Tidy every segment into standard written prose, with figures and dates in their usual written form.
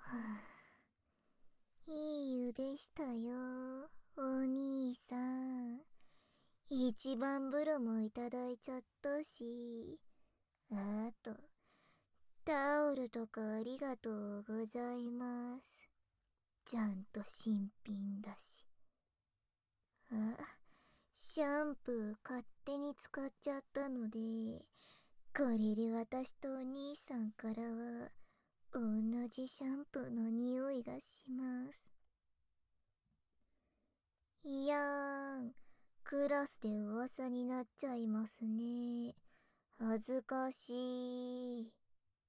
いい湯でしたよ、お兄さん。一番風呂もいただいちゃったし。あと、タオルとかありがとうございます。ちゃんと新品だし。あ、シャンプー勝手に使っちゃったので、これで私とお兄さんからは、同じシャンプーの匂いがします。いやーん、クラスで噂になっちゃいますね。恥ずかしい。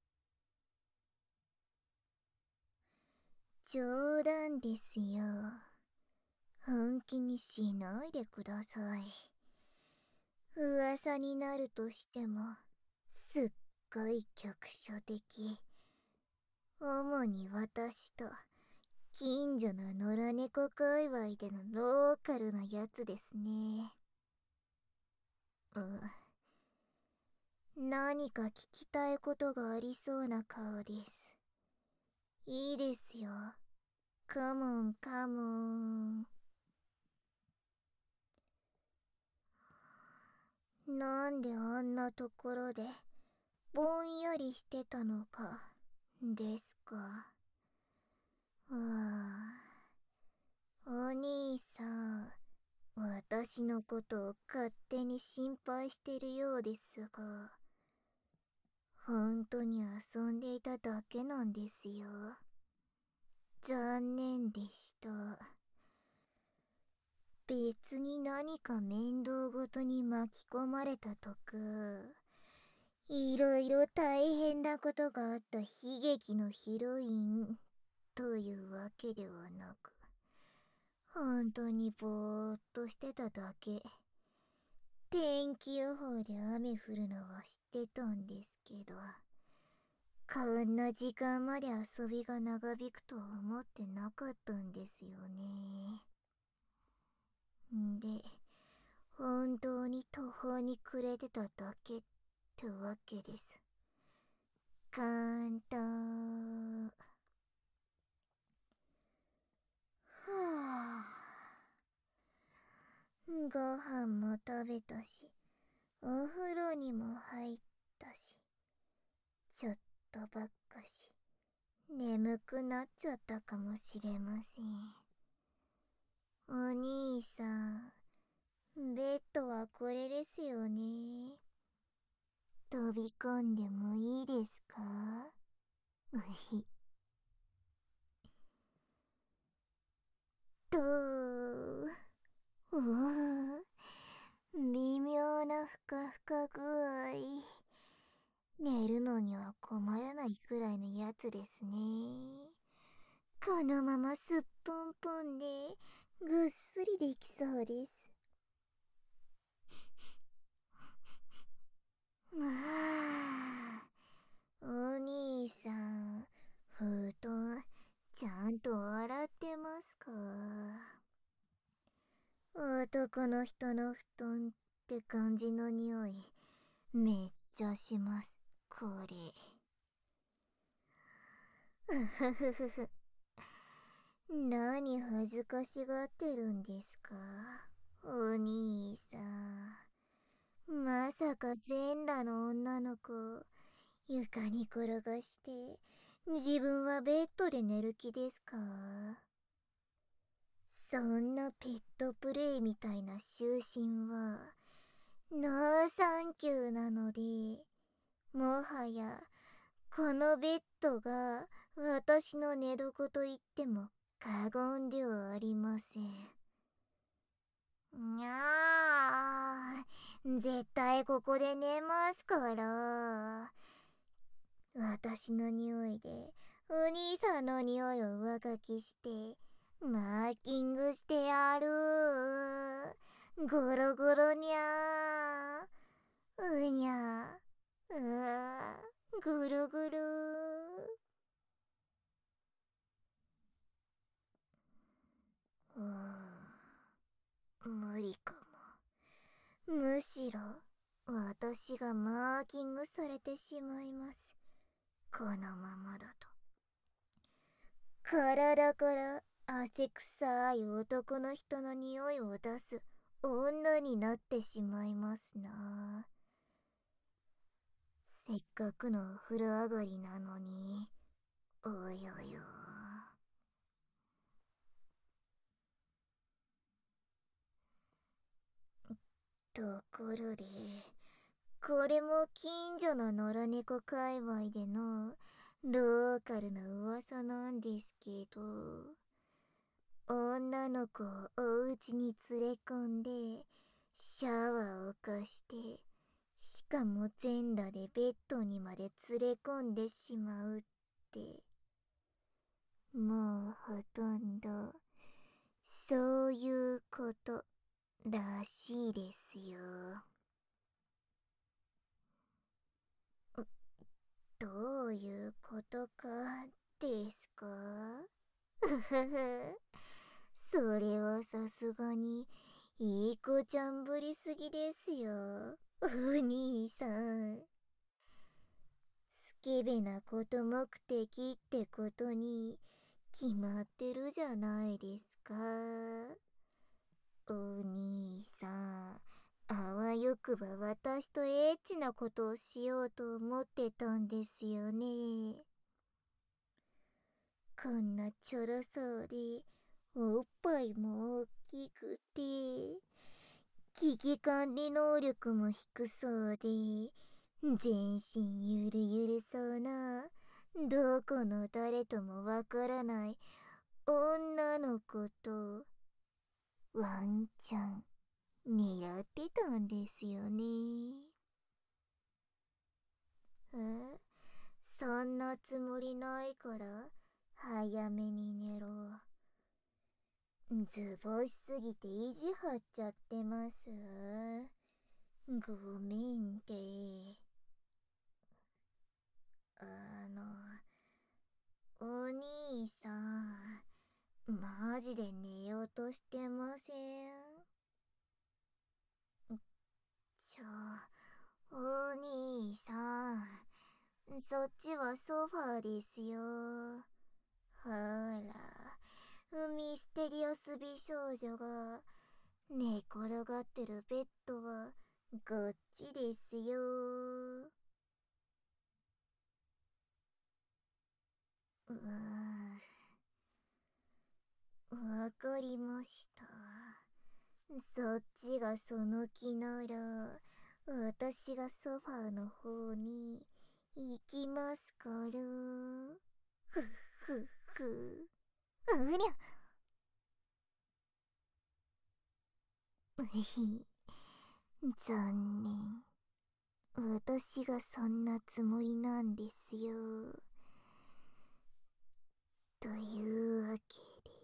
冗談ですよ。本気にしないでください。噂になるとしても、すっごい局所的。主に私と、近所の野良猫界隈でのローカルなやつですね。何か聞きたいことがありそうな顔です。いいですよ。カモンカモン。なんであんなところでぼんやりしてたのかですか。お兄さん、私のことを勝手に心配してるようですが、本当に遊んでいただけなんですよ。残念でした。別に何か面倒ごとに巻き込まれたとか、いろいろ大変なことがあった悲劇のヒロインというわけではなく、本当にぼーっとしてただけ。天気予報で雨降るのは知ってたんですけど、こんな時間まで遊びが長引くとは思ってなかったんですよね。で、本当に途方に暮れてただけってわけです。簡単。はぁ。ご飯も食べたし、お風呂にも入ったし、ちょっとばっかし、眠くなっちゃったかもしれません。お兄さん、ベッドはこれですよね。飛び込んでもいいですか？うひ。とうわ微妙なふかふか具合。寝るのには困らないくらいのやつですね。このまますっぽんぽんでぐっすりできそうです。まあ、お兄さん、布団ちゃんと洗ってますか？男の人の布団って感じの匂いめっちゃします、これ。うふふふふ。何恥ずかしがってるんですか、お兄さん。まさか全裸の女の子床に転がして自分はベッドで寝る気ですか？そんなペットプレイみたいな就寝はノーサンキューなので、もはやこのベッドが私の寝床と言っても過言ではありません。にゃー、絶対ここで寝ますから。私の匂いでお兄さんの匂いを上書きしてマーキングしてやる。ゴロゴロにゃー、うにゃー、ぐるぐる。無理かも。むしろ私がマーキングされてしまいます、このままだと。 体から汗臭い男の人の匂いを出す女になってしまいますな。せっかくのお風呂上がりなのに。およよ。ところで、これも近所の野良猫界隈でのローカルな噂なんですけど、女の子をお家に連れ込んで、シャワーを貸して、しかも全裸でベッドにまで連れ込んでしまうって、もうほとんど、そういうことらしいですよ。どういうことかですか？ふふふ。それはさすがにいい子ちゃんぶりすぎですよ、お兄さん。スケベなこと目的ってことに決まってるじゃないですか。お兄さん、あわよくば私とエッチなことをしようと思ってたんですよね。こんなちょろそうで、おっぱいも大きくて、危機管理能力も低そうで、全身ゆるゆるそうな、どこの誰ともわからない女の子と、ワンちゃん、狙ってたんですよね。え、そんなつもりないから、早めに寝ろ。ズボしすぎて意地張っちゃってます。ごめんて。あの、お兄さん、マジで寝ようとしてません？ちょ、お兄さん、そっちはソファーですよ。ほら、ミステリアス美少女が寝転がってるベッドはこっちですよ。わかりました。そっちがその気なら、私がソファーの方に行きますから。ふっふっふ。うりゃ。うひ。残念。私がそんなつもりなんですよ。というわけ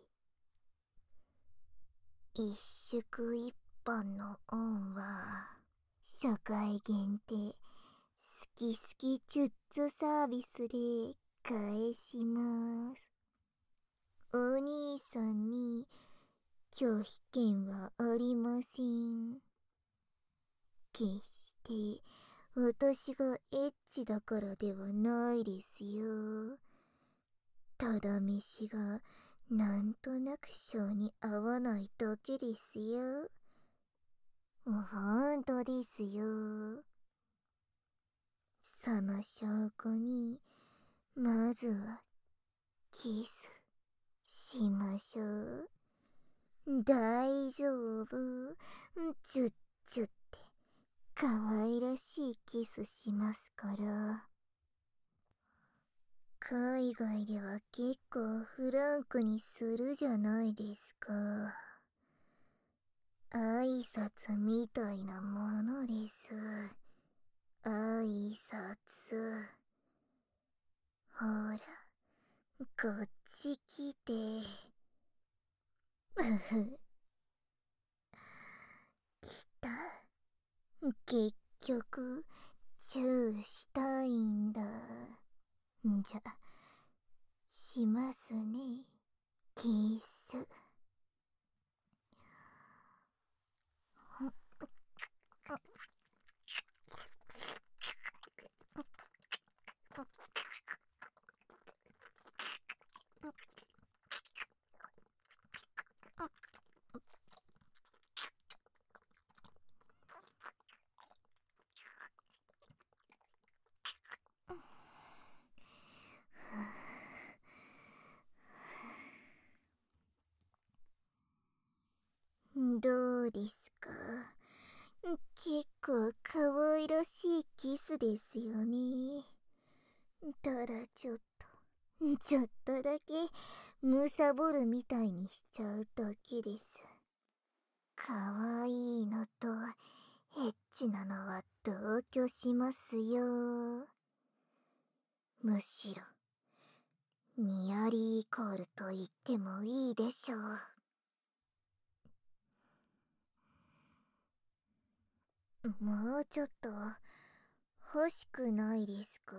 で、一宿一飯の恩は、初回限定、好き好きチュッチュサービスで返します。お兄さんに拒否権はありません。決して私がエッチだからではないですよ。ただ飯がなんとなく性に合わないだけですよ。ほんとですよ。その証拠に、まずはキスしましょう。大丈夫。チュッチュって可愛らしいキスしますから。海外では結構フランクにするじゃないですか。挨拶みたいなものです。挨拶。ほら、こっち来て。ふふ、来た。結局、チューしたいんだ。じゃ、しますね。キス。 そうですか。結構可愛らしいキスですよね。ただちょっとだけむさぼるみたいにしちゃうだけです。可愛いのとエッチなのは同居しますよ。むしろニアリーイコールと言ってもいいでしょう。もうちょっと欲しくないですか？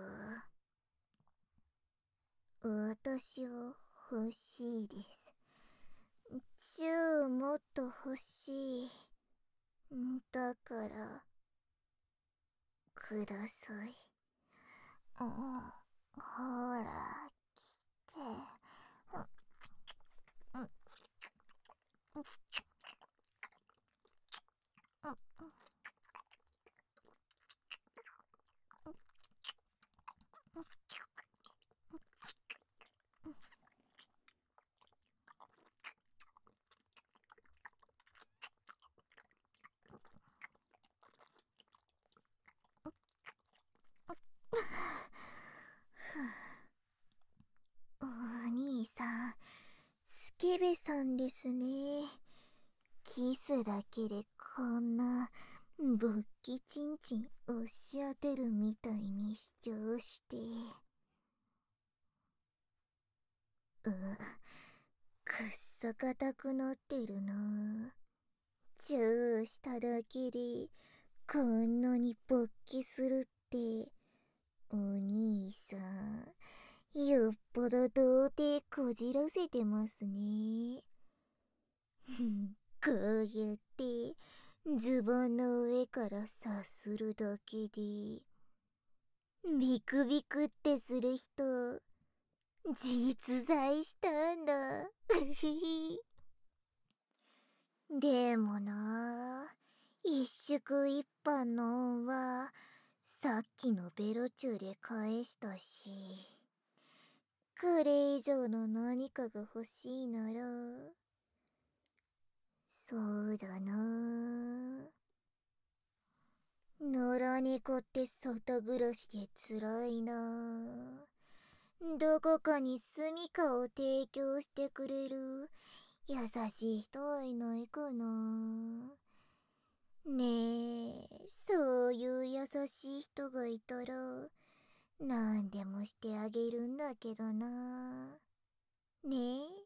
私は欲しいです。もっと欲しい。だからください。ほら、来て。お兄さん、スケベさんですね。キスだけでこんな勃起チンチン押し当てるみたいに主張して。くっそ硬くなってるな。チューしただけでこんなに勃起するって、お兄さん、よっぽど童貞こじらせてますね。こうやってズボンの上からさするだけでビクビクってする人実在したんだ。でもな、一宿一飯の恩はさっきのベロチューで返したし、これ以上の何かが欲しいなら、そうだな。野良猫って外暮らしで辛いな。どこかに住みかを提供してくれる優しい人はいないかな。ねえ、そういう優しい人がいたら何でもしてあげるんだけどな。ねえ。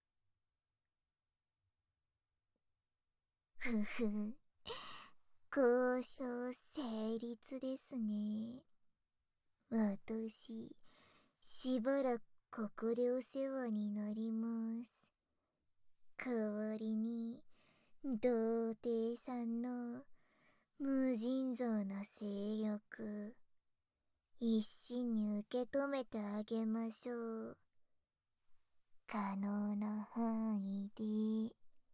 ふふ。交渉成立ですね。私、しばらくここでお世話になります。代わりに、童貞さんの無尽蔵な性欲、一心に受け止めてあげましょう。可能な範囲で。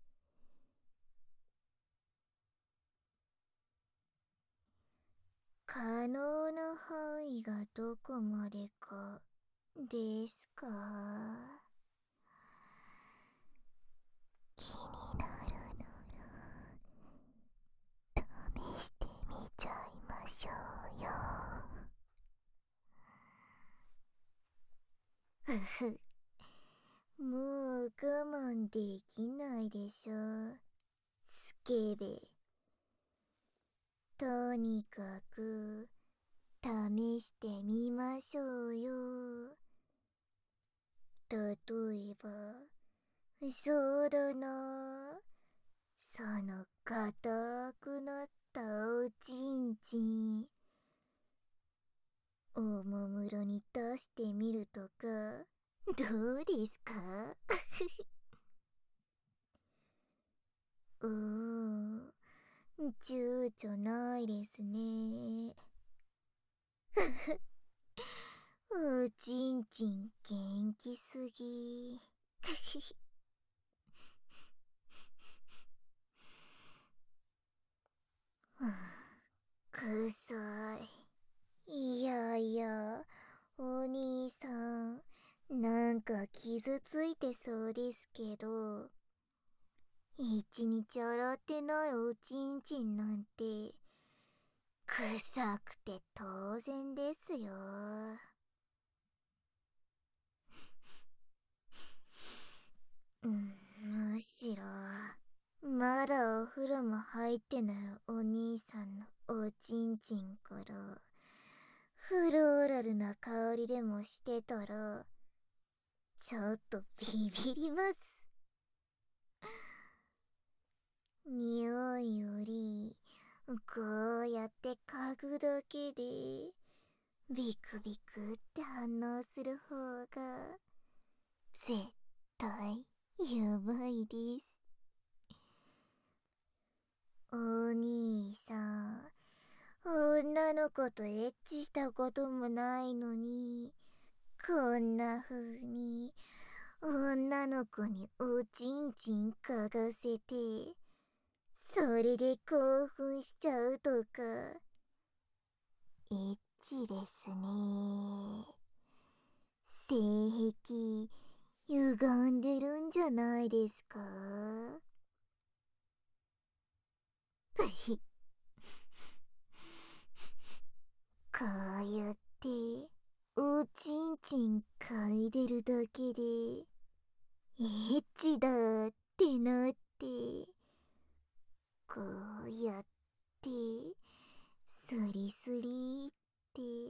可能な範囲がどこまでかですか？気になるなら試してみちゃいましょうよ。ふふ、もう我慢できないでしょ、スケベ。とにかく試してみましょうよ。例えば、そうだな、その硬くなったおちんちん、おもむろに出してみるとか、どうですか？躊躇ないですね。おちんちん元気すぎ。くさい。いやいや、お兄さん、なんか傷ついてそうですけど、 一日洗ってないおちんちんなんて、臭くて当然ですよ。むしろ、まだお風呂も入ってないお兄さんのおちんちんから、フローラルな香りでもしてたら、ちょっとビビります。匂いより、こうやって嗅ぐだけで、ビクビクって反応する方が、絶対やばいです。お兄さん、女の子とエッチしたこともないのに、こんな風に女の子におちんちん嗅がせて、それで興奮しちゃうとか、エッチですね。性癖、歪んでるんじゃないですか？こうやって、おちんちん嗅いでるだけで、エッチだってなって、こうやって、スリスリって、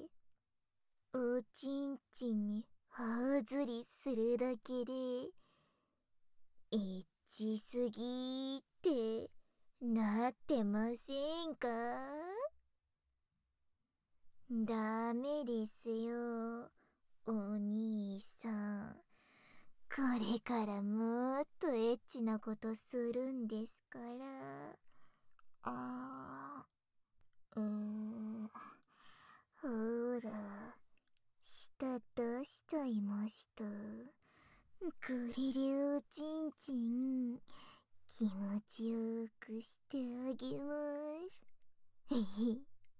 おちんちんに頬ずりするだけで、エッチすぎってなってませんか？ダメですよ、お兄さん。これからもっとエッチなことするんですから。あほら、舌出しちゃいました。グリリュウチンチン、気持ちよくしてあげます。へへ。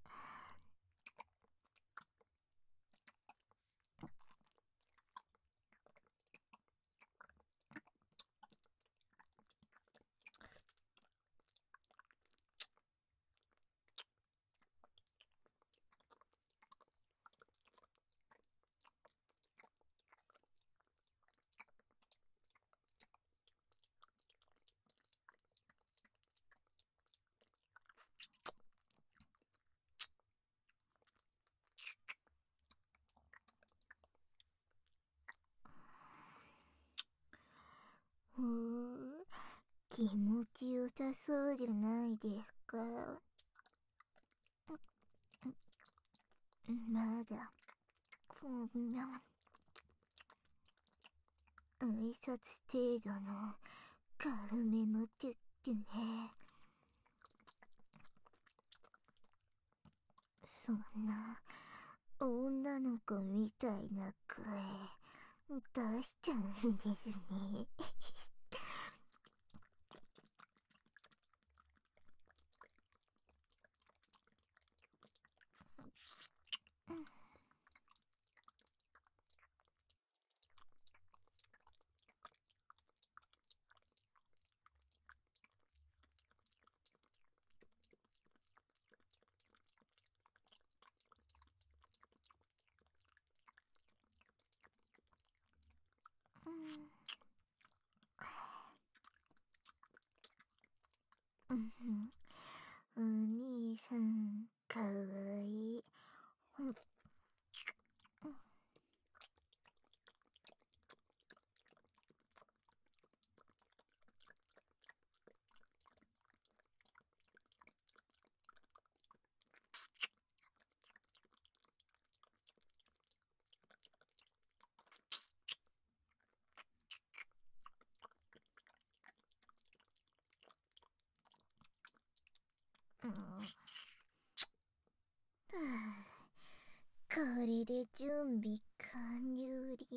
ほう、気持ちよさそうじゃないですか。まだ、こんな、挨拶程度の軽めのチュッチュね。そんな、女の子みたいな声、出しちゃうんですね。お兄さん、かわいい。これで準備完了です。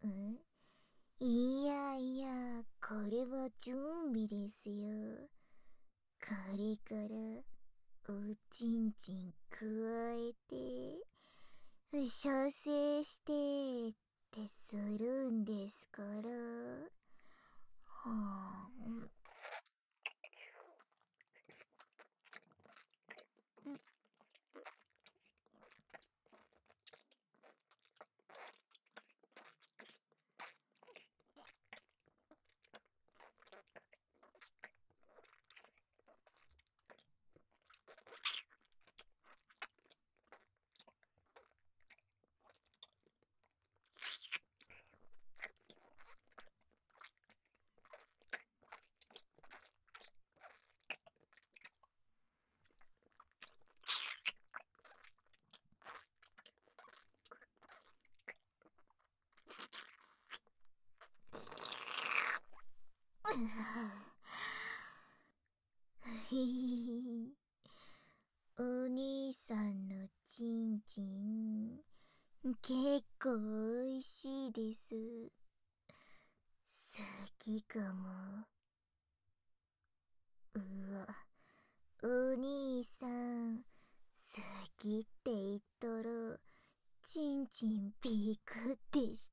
いやいや、これは準備ですよ。これからおちんちん加えて射精してってするんですから。 お兄さんのちんちん結構おいしいです。好きかも。うわ、お兄さん好きって言ったらちんちんピクでした。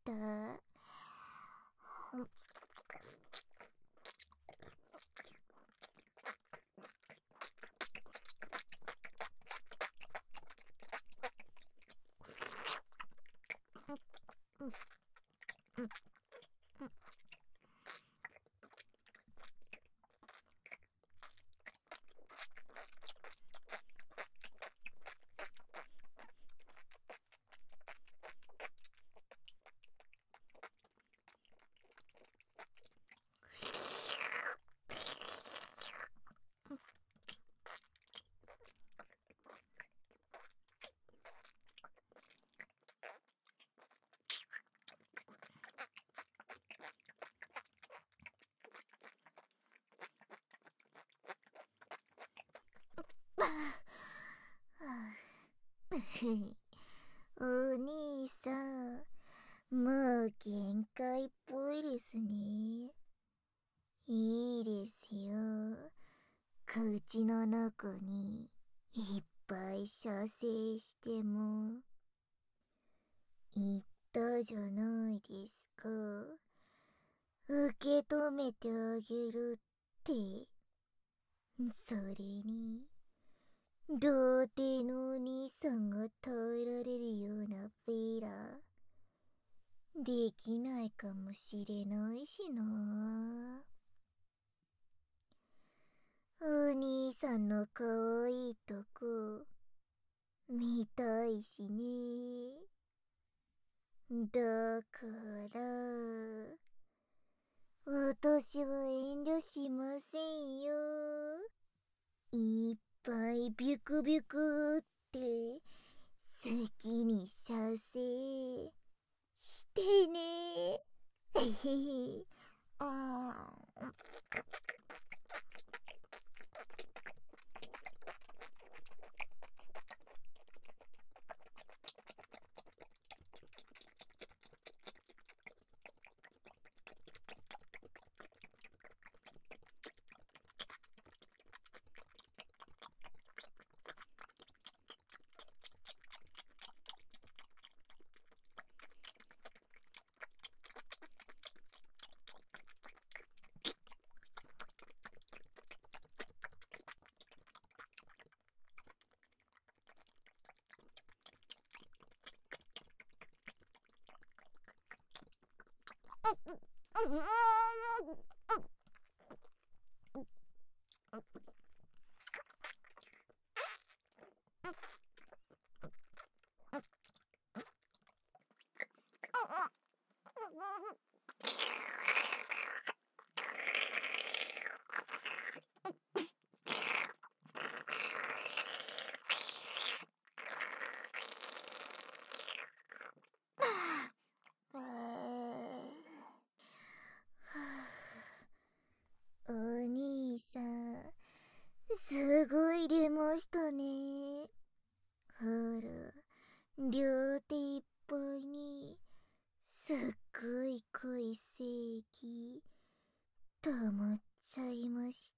お兄さん、もう限界っぽいですね。いいですよ。口の中にいっぱい射精しても。言ったじゃないですか。受け止めてあげるって。それに、童貞のお兄さんが耐えられるようなフェラー、できないかもしれないしな。お兄さんの可愛いとこ、見たいしね。だから、私は遠慮しませんよ。いっぱいビュクビュクって好きに射精してね。へへへ。あお兄さん、すごい出ましたね。ほら、両手いっぱいに、すっごい濃い精液、溜まっちゃいました。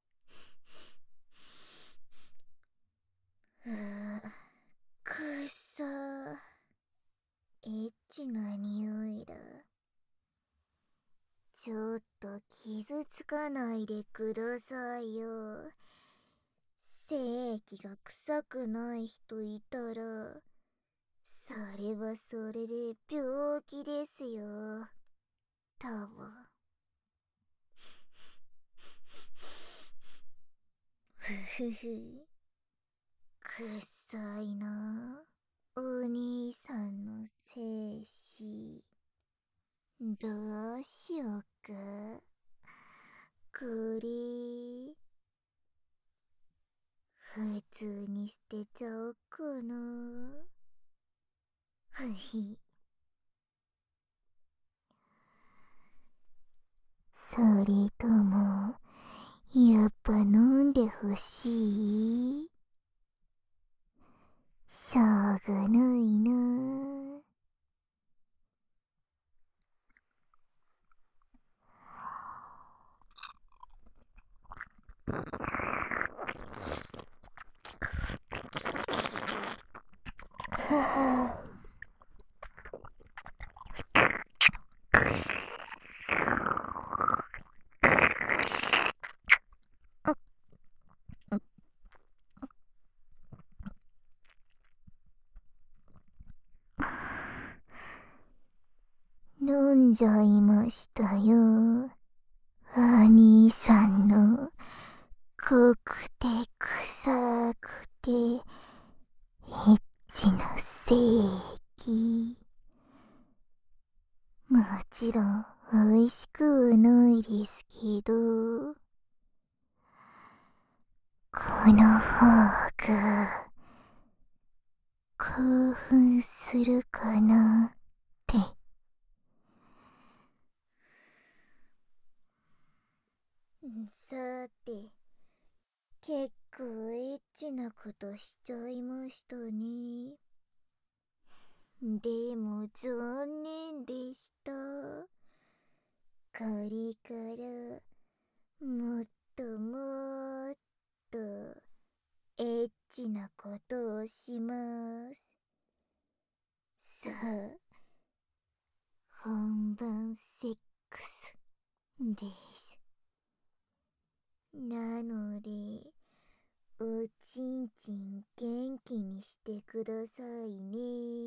くっさー。エッチな匂いだ。ちょっと傷つかないでくださいよ。精液が臭くない人いたら、それはそれで病気ですよ。多分。ふふふ。臭いな。お兄さんの精子。どうしようか。これ、普通に捨てちゃおうかな。ふひ。それとも、やっぱ飲んでほしい？しょうがないな。飲んじゃいましたよ。兄さんの濃くて臭くてエッチな精液。もちろん美味しくはないですけど、この方が興奮するかなって。さて、結構エッチなことしちゃいましたね。でも残念でした。これからもっともっとエッチなことをします。さあ、本番セックスです。なので、おちんちん元気にしてくださいね。